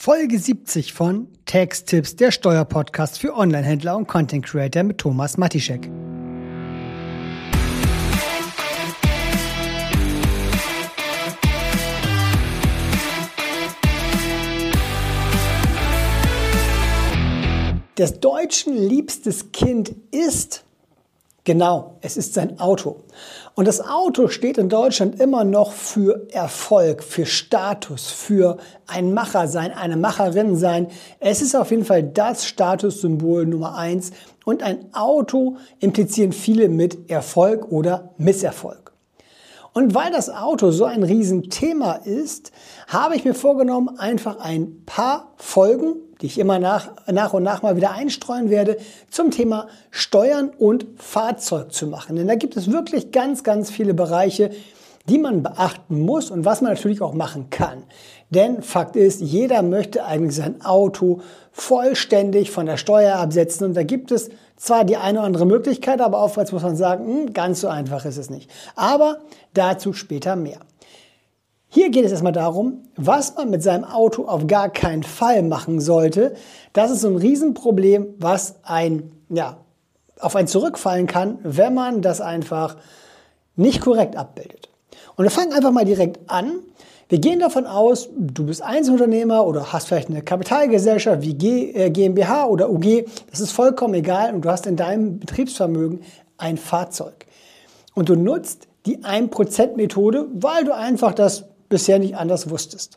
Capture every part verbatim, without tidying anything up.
Folge siebzig von Tax-Tipps, der Steuerpodcast für Onlinehändler und Content Creator mit Thomas Matischek. Des Deutschen liebstes Kind ist, genau, es ist sein Auto. Und das Auto steht in Deutschland immer noch für Erfolg, für Status, für ein Macher sein, eine Macherin sein. Es ist auf jeden Fall das Statussymbol Nummer eins. Und ein Auto implizieren viele mit Erfolg oder Misserfolg. Und weil das Auto so ein Riesenthema ist, habe ich mir vorgenommen, einfach ein paar Folgen, die ich immer nach, nach und nach mal wieder einstreuen werde, zum Thema Steuern und Fahrzeug zu machen. Denn da gibt es wirklich ganz, ganz viele Bereiche, die man beachten muss und was man natürlich auch machen kann. Denn Fakt ist, jeder möchte eigentlich sein Auto vollständig von der Steuer absetzen. Und da gibt es zwar die eine oder andere Möglichkeit, aber oftmals muss man sagen, mh, ganz so einfach ist es nicht. Aber dazu später mehr. Hier geht es erstmal darum, was man mit seinem Auto auf gar keinen Fall machen sollte. Das ist so ein Riesenproblem, was ein, ja, auf einen zurückfallen kann, wenn man das einfach nicht korrekt abbildet. Und wir fangen einfach mal direkt an. Wir gehen davon aus, du bist Einzelunternehmer oder hast vielleicht eine Kapitalgesellschaft wie G, äh, GmbH oder U G. Das ist vollkommen egal und du hast in deinem Betriebsvermögen ein Fahrzeug. Und du nutzt die ein Prozent Methode, weil du einfach das bisher nicht anders wusstest.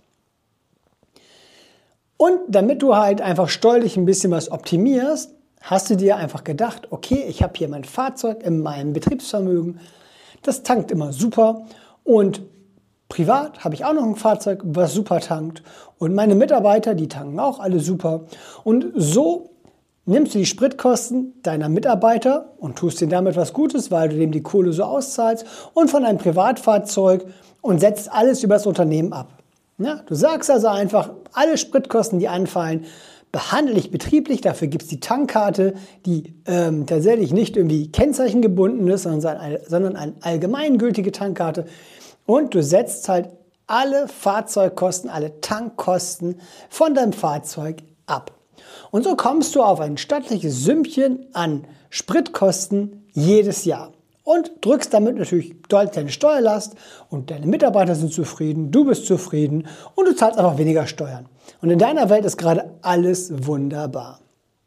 Und damit du halt einfach steuerlich ein bisschen was optimierst, hast du dir einfach gedacht, okay, ich habe hier mein Fahrzeug in meinem Betriebsvermögen, das tankt immer super und privat habe ich auch noch ein Fahrzeug, was super tankt und meine Mitarbeiter, die tanken auch alle super und so nimmst du die Spritkosten deiner Mitarbeiter und tust denen damit was Gutes, weil du dem die Kohle so auszahlst und von deinem Privatfahrzeug und setzt alles über das Unternehmen ab. Ja, du sagst also einfach, alle Spritkosten, die anfallen, behandle ich betrieblich. Dafür gibt es die Tankkarte, die ähm, tatsächlich nicht irgendwie kennzeichengebunden ist, sondern eine, sondern eine allgemeingültige Tankkarte. Und du setzt halt alle Fahrzeugkosten, alle Tankkosten von deinem Fahrzeug ab. Und so kommst du auf ein stattliches Sümmchen an Spritkosten jedes Jahr. Und drückst damit natürlich deutlich deine Steuerlast und deine Mitarbeiter sind zufrieden, du bist zufrieden und du zahlst einfach weniger Steuern. Und in deiner Welt ist gerade alles wunderbar.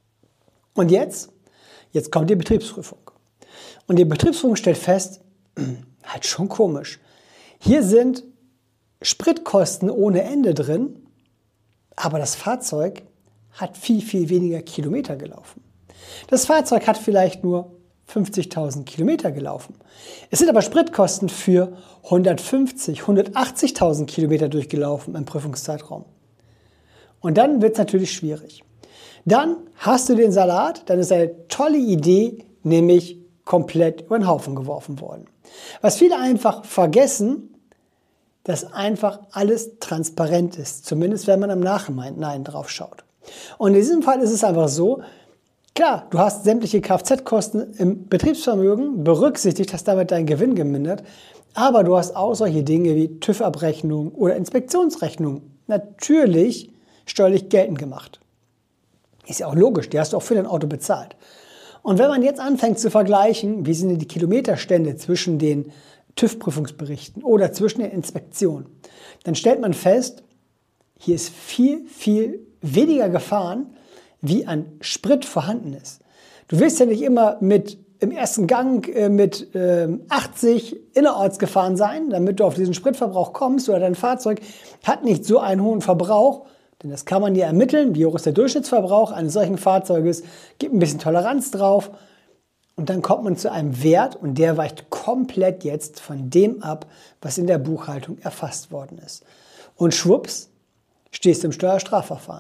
Und jetzt? Jetzt kommt die Betriebsprüfung. Und die Betriebsprüfung stellt fest, halt schon komisch. Hier sind Spritkosten ohne Ende drin, aber das Fahrzeug hat viel, viel weniger Kilometer gelaufen. Das Fahrzeug hat vielleicht nur fünfzigtausend Kilometer gelaufen. Es sind aber Spritkosten für hundertfünfzig, hundertachtzigtausend Kilometer durchgelaufen im Prüfungszeitraum. Und dann wird es natürlich schwierig. Dann hast du den Salat, dann ist eine tolle Idee, nämlich komplett über den Haufen geworfen worden. Was viele einfach vergessen, dass einfach alles transparent ist, zumindest wenn man im Nachhinein drauf schaut. Und in diesem Fall ist es einfach so, klar, du hast sämtliche Kfz-Kosten im Betriebsvermögen, berücksichtigt, hast damit deinen Gewinn gemindert, aber du hast auch solche Dinge wie TÜV-Abrechnung oder Inspektionsrechnung natürlich steuerlich geltend gemacht. Ist ja auch logisch, die hast du auch für dein Auto bezahlt. Und wenn man jetzt anfängt zu vergleichen, wie sind denn die Kilometerstände zwischen den TÜV-Prüfungsberichten oder zwischen den Inspektionen, dann stellt man fest, hier ist viel, viel weniger gefahren, wie an Sprit vorhanden ist. Du willst ja nicht immer mit im ersten Gang äh, mit äh, achtzig innerorts gefahren sein, damit du auf diesen Spritverbrauch kommst oder dein Fahrzeug hat nicht so einen hohen Verbrauch, denn das kann man ja ermitteln, wie hoch ist der Durchschnittsverbrauch eines solchen Fahrzeuges, gibt ein bisschen Toleranz drauf und dann kommt man zu einem Wert und der weicht komplett jetzt von dem ab, was in der Buchhaltung erfasst worden ist. Und schwupps, stehst du im Steuerstrafverfahren.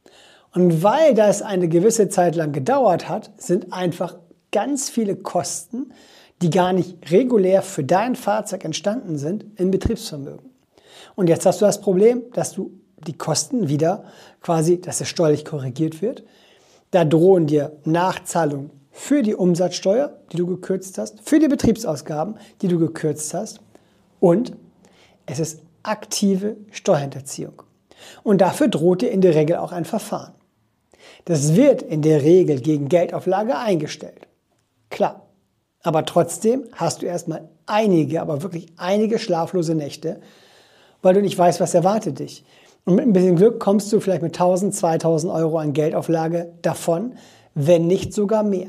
Und weil das eine gewisse Zeit lang gedauert hat, sind einfach ganz viele Kosten, die gar nicht regulär für dein Fahrzeug entstanden sind, im Betriebsvermögen. Und jetzt hast du das Problem, dass du die Kosten wieder quasi, dass es steuerlich korrigiert wird. Da drohen dir Nachzahlungen für die Umsatzsteuer, die du gekürzt hast, für die Betriebsausgaben, die du gekürzt hast. Und es ist aktive Steuerhinterziehung. Und dafür droht dir in der Regel auch ein Verfahren. Das wird in der Regel gegen Geldauflage eingestellt. Klar. Aber trotzdem hast du erstmal einige, aber wirklich einige schlaflose Nächte, weil du nicht weißt, was erwartet dich. Und mit ein bisschen Glück kommst du vielleicht mit tausend, zweitausend Euro an Geldauflage davon, wenn nicht sogar mehr.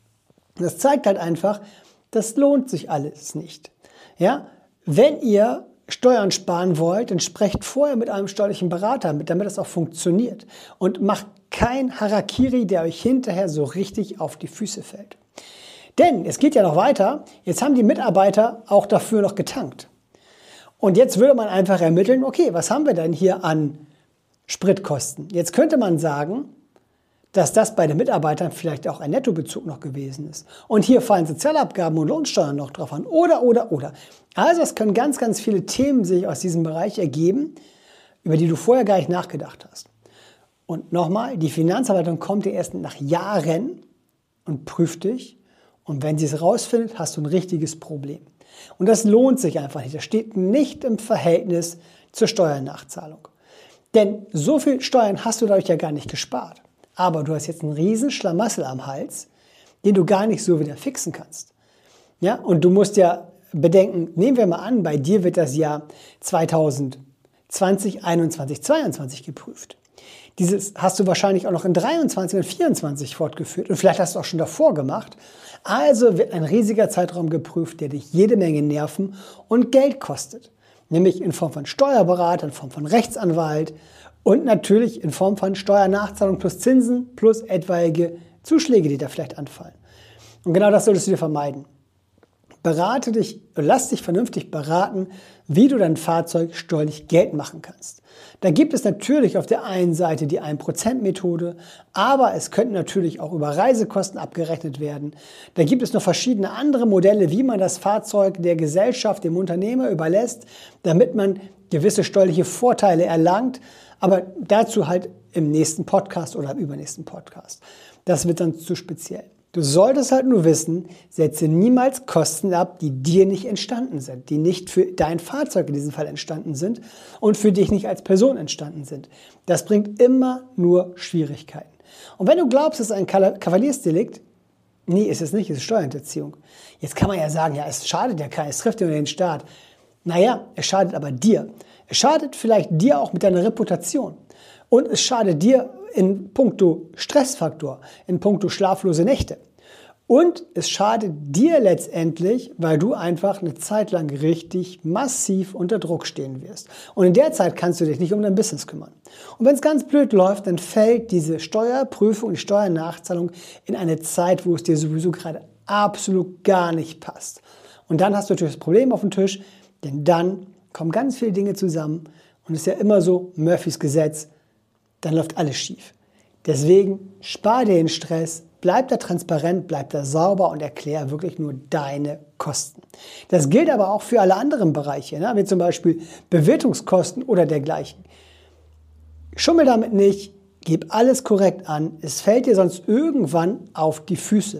Das zeigt halt einfach, das lohnt sich alles nicht. Ja? Wenn ihr Steuern sparen wollt, dann sprecht vorher mit einem steuerlichen Berater, damit das auch funktioniert. Und macht kein Harakiri, der euch hinterher so richtig auf die Füße fällt. Denn es geht ja noch weiter, jetzt haben die Mitarbeiter auch dafür noch getankt. Und jetzt würde man einfach ermitteln, okay, was haben wir denn hier an Spritkosten? Jetzt könnte man sagen, dass das bei den Mitarbeitern vielleicht auch ein Nettobezug noch gewesen ist. Und hier fallen Sozialabgaben und Lohnsteuern noch drauf an. Oder, oder, oder. Also es können ganz, ganz viele Themen sich aus diesem Bereich ergeben, über die du vorher gar nicht nachgedacht hast. Und nochmal, die Finanzverwaltung kommt dir erst nach Jahren und prüft dich. Und wenn sie es rausfindet, hast du ein richtiges Problem. Und das lohnt sich einfach nicht. Das steht nicht im Verhältnis zur Steuernachzahlung. Denn so viel Steuern hast du dadurch ja gar nicht gespart. Aber du hast jetzt einen riesen Schlamassel am Hals, den du gar nicht so wieder fixen kannst. Ja? Und du musst ja bedenken, nehmen wir mal an, bei dir wird das Jahr zweitausendzwanzig, einundzwanzig, zweiundzwanzig geprüft. Dieses hast du wahrscheinlich auch noch in dreiundzwanzig und vierundzwanzig fortgeführt und vielleicht hast du auch schon davor gemacht. Also wird ein riesiger Zeitraum geprüft, der dich jede Menge Nerven und Geld kostet. Nämlich in Form von Steuerberater, in Form von Rechtsanwalt und natürlich in Form von Steuernachzahlung plus Zinsen plus etwaige Zuschläge, die da vielleicht anfallen. Und genau das solltest du dir vermeiden. Berate dich, lass dich vernünftig beraten, wie du dein Fahrzeug steuerlich Geld machen kannst. Da gibt es natürlich auf der einen Seite die ein Prozent Methode, aber es könnten natürlich auch über Reisekosten abgerechnet werden. Da gibt es noch verschiedene andere Modelle, wie man das Fahrzeug der Gesellschaft, dem Unternehmer überlässt, damit man gewisse steuerliche Vorteile erlangt, aber dazu halt im nächsten Podcast oder im übernächsten Podcast. Das wird dann zu speziell. Du solltest halt nur wissen, setze niemals Kosten ab, die dir nicht entstanden sind, die nicht für dein Fahrzeug in diesem Fall entstanden sind und für dich nicht als Person entstanden sind. Das bringt immer nur Schwierigkeiten. Und wenn du glaubst, es ist ein Kavaliersdelikt, nee, ist es nicht, es ist Steuerhinterziehung. Jetzt kann man ja sagen, ja, es schadet ja keinen, es trifft ja nur den Staat. Naja, es schadet aber dir. Es schadet vielleicht dir auch mit deiner Reputation. Und es schadet dir in puncto Stressfaktor, in puncto schlaflose Nächte. Und es schadet dir letztendlich, weil du einfach eine Zeit lang richtig massiv unter Druck stehen wirst. Und in der Zeit kannst du dich nicht um dein Business kümmern. Und wenn es ganz blöd läuft, dann fällt diese Steuerprüfung, die Steuernachzahlung in eine Zeit, wo es dir sowieso gerade absolut gar nicht passt. Und dann hast du natürlich das Problem auf dem Tisch, denn dann kommen ganz viele Dinge zusammen. Und es ist ja immer so, Murphys Gesetz, dann läuft alles schief. Deswegen spar dir den Stress, bleib da transparent, bleib da sauber und erklär wirklich nur deine Kosten. Das gilt aber auch für alle anderen Bereiche, ne? Wie zum Beispiel Bewirtungskosten oder dergleichen. Schummel damit nicht, gib alles korrekt an, es fällt dir sonst irgendwann auf die Füße.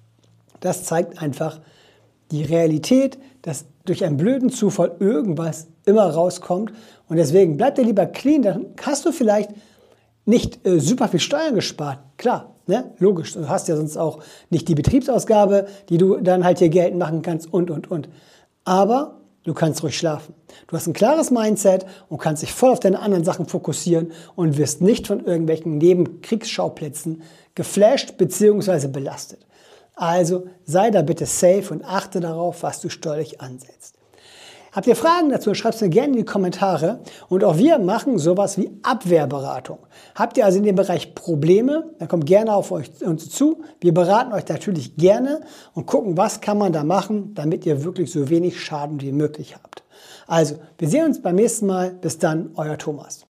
Das zeigt einfach die Realität, dass durch einen blöden Zufall irgendwas immer rauskommt und deswegen bleib dir lieber clean, dann hast du vielleicht nicht äh, super viel Steuern gespart, klar, ne? Logisch, du hast ja sonst auch nicht die Betriebsausgabe, die du dann halt hier geltend machen kannst und, und, und. Aber du kannst ruhig schlafen. Du hast ein klares Mindset und kannst dich voll auf deine anderen Sachen fokussieren und wirst nicht von irgendwelchen Nebenkriegsschauplätzen geflasht bzw. belastet. Also sei da bitte safe und achte darauf, was du steuerlich ansetzt. Habt ihr Fragen dazu, schreibt es mir gerne in die Kommentare. Und auch wir machen sowas wie Abwehrberatung. Habt ihr also in dem Bereich Probleme, dann kommt gerne auf euch, uns zu. Wir beraten euch natürlich gerne und gucken, was kann man da machen, damit ihr wirklich so wenig Schaden wie möglich habt. Also, wir sehen uns beim nächsten Mal. Bis dann, euer Thomas.